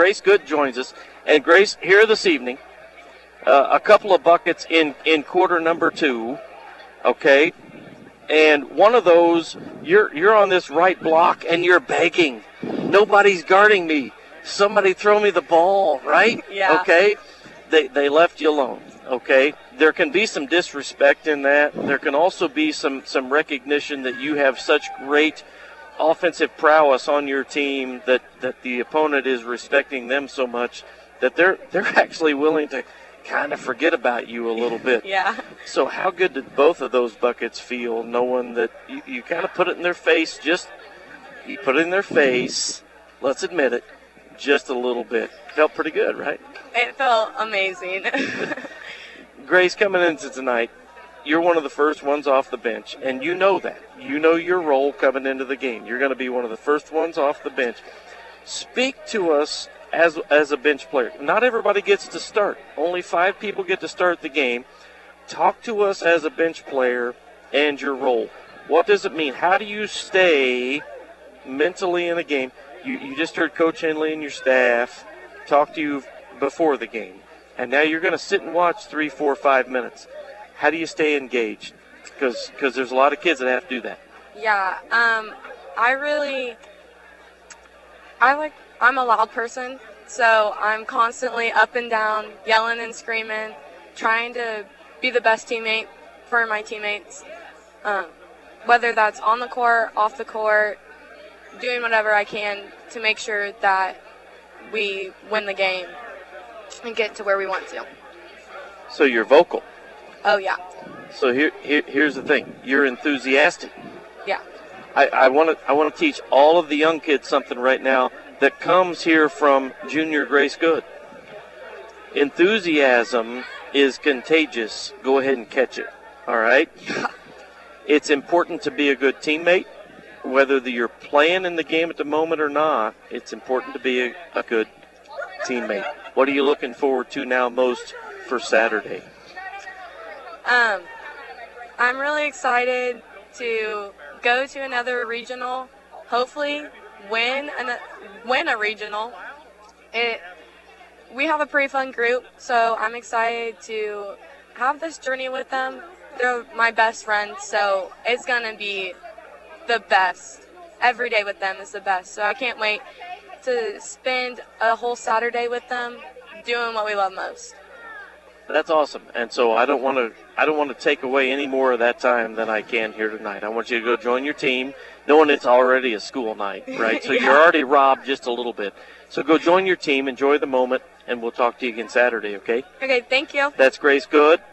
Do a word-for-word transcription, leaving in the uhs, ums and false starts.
Grace Good joins us. And Grace, here this evening, uh, a couple of buckets in, in quarter number two, okay? And one of those, you're you're on this right block and you're begging. Nobody's guarding me. Somebody throw me the ball, right? Yeah. Okay? They they left you alone, okay? There can be some disrespect in that. There can also be some, some recognition that you have such great offensive prowess on your team that, that the opponent is respecting them so much that they're they're actually willing to kind of forget about you a little bit. Yeah. So how good did both of those buckets feel, knowing that you, you kind of put it in their face, just you put it in their face, let's admit it, just a little bit. Felt pretty good, right? It felt amazing. Grace, coming into tonight, you're one of the first ones off the bench, and you know that. You know your role coming into the game. You're going to be one of the first ones off the bench. Speak to us as as a bench player. Not everybody gets to start. Only five people get to start the game. Talk to us as a bench player and your role. What does it mean? How do you stay mentally in a game? You, you just heard Coach Henley and your staff talk to you before the game, and now you're going to sit and watch three, four, five minutes. How do you stay engaged? Because because there's a lot of kids that have to do that. Yeah, um, I really, I like, I'm a loud person, so I'm constantly up and down, yelling and screaming, trying to be the best teammate for my teammates, um, whether that's on the court, off the court, doing whatever I can to make sure that we win the game and get to where we want to. So you're vocal. Oh, yeah. So here, here here's the thing. You're enthusiastic. Yeah. I, I want to I want to teach all of the young kids something right now that comes here from Junior Grace Good. Enthusiasm is contagious. Go ahead and catch it. All right? It's important to be a good teammate. Whether you're playing in the game at the moment or not, it's important to be a, a good teammate. What are you looking forward to now most for Saturday? Um, I'm really excited to go to another regional, hopefully win an, win a regional. It we have a pretty fun group, so I'm excited to have this journey with them. They're my best friends, so it's going to be the best. Every day with them is the best, so I can't wait to spend a whole Saturday with them doing what we love most. That's awesome. And so I don't want to I don't want to take away any more of that time than I can here tonight. I want you to go join your team, knowing it's already a school night, right? So Yeah. You're already robbed just a little bit. So go join your team, enjoy the moment, and we'll talk to you again Saturday, okay? Okay, thank you. That's Grace Good.